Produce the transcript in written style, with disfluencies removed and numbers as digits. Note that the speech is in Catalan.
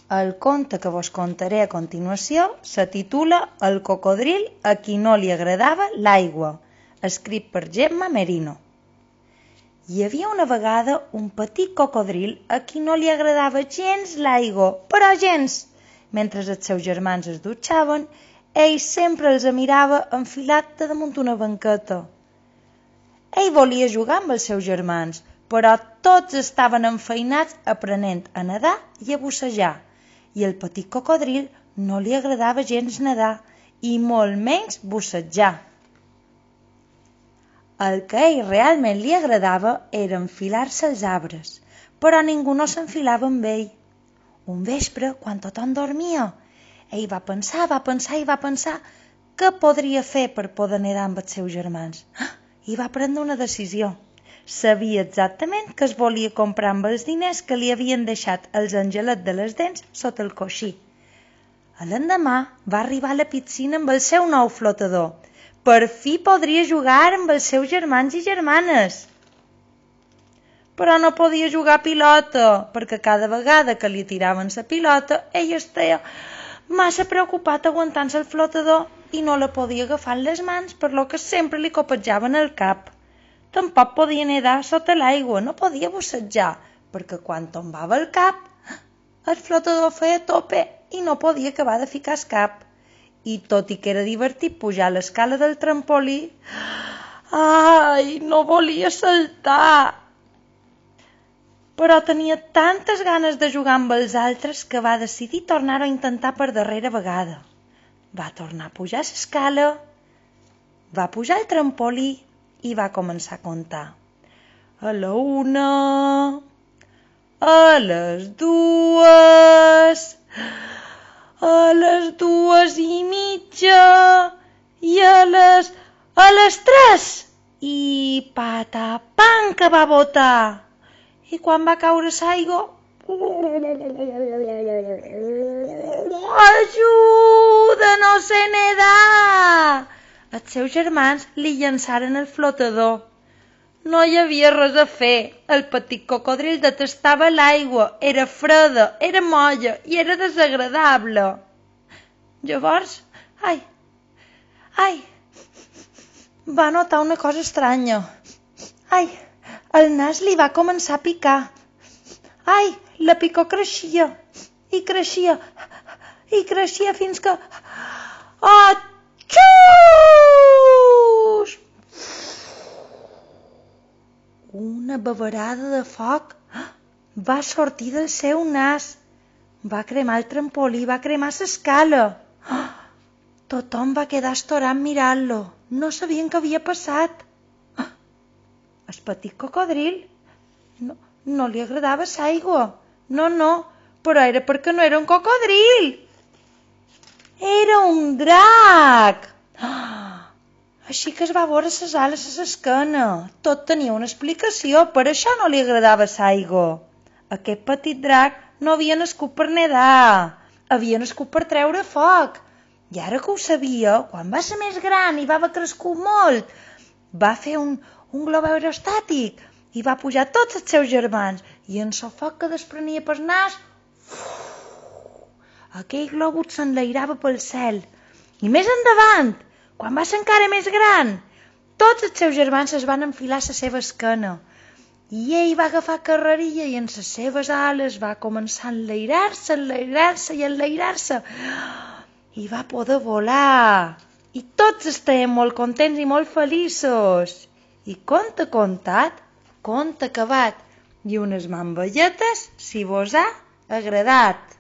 El conte que vos contaré a continuació se titula El cocodril a qui no li agradava l'aigua, escrit per Gemma Merino. Hi havia una vegada un petit cocodril a qui no li agradava gens l'aigua, però gens. Mentre els seus germans es dutxaven, ell sempre els mirava enfilat de damunt una banqueta. Ell volia jugar amb els seus germans, però tots estaven enfeinats aprenent a nedar i a bussejar, i el petit cocodril no li agradava gens nedar, i molt menys bussejar. El que a ell realment li agradava era enfilar-se als arbres, però ningú no s'enfilava amb ell. Un vespre, quan tothom dormia, ell va pensar què podria fer per poder nedar amb els seus germans. I va prendre una decisió. Sabia exactament que es volia comprar amb els diners que li havien deixat els angelets de les dents sota el coixí. L'endemà va arribar a la piscina amb el seu nou flotador. Per fi podria jugar amb els seus germans i germanes. Però no podia jugar a pilota, perquè cada vegada que li tiraven la pilota, ell estava massa preocupat aguantant-se el flotador i no la podia agafar en les mans, per lo que sempre li copejaven el cap. Tampoc podia nedar sota l'aigua, no podia bussejar, perquè quan tombava el cap, el flotador feia tope i no podia acabar de ficar el cap. I tot i que era divertit pujar l'escala del trampolí, no volia saltar. Però tenia tantes ganes de jugar amb els altres que va decidir tornar-ho a intentar per darrera vegada. Va tornar a pujar l'escala, va pujar el trampolí i va començar a comptar. A la 1, a les 2, a les 2:30 i a les 3. I patapam que va botar. I quan va caure l'aigua... Ajuda, no sé nedar! Els seus germans li llançaren el flotador. No hi havia res a fer. El petit cocodril detestava l'aigua. Era freda, era molla i era desagradable. Llavors, va notar una cosa estranya. El nas li va començar a picar. La picor creixia i creixia i creixia fins que... Xus! Una bavarada de foc va sortir del seu nas. Va cremar el trampolí, va cremar l'escala. Tothom va quedar astorat mirant-lo. No sabien què havia passat. El petit cocodril no li agradava l'aigua. No, però era perquè no era un cocodril. Era un drac! Així que es va veure les ales a l'esquena. Tot tenia una explicació, per això no li agradava l'aigua. Aquest petit drac no havia nascut per nedar, havia nascut per treure foc. I ara que ho sabia, quan va ser més gran i va haver crescut molt, va fer un glob aerostàtic i va pujar tots els seus germans. I en el foc que desprenia pel nas, aquell globus s'enlairava pel cel. I més endavant, quan va ser encara més gran, tots els seus germans es van enfilar a la seva esquena. I ell va agafar carrerilla i en les seves ales va començar a enlairar-se. I va poder volar. I tots estaven molt contents i molt feliços. I conte contat, conte acabat. I unes mamballetes si vos ha agradat.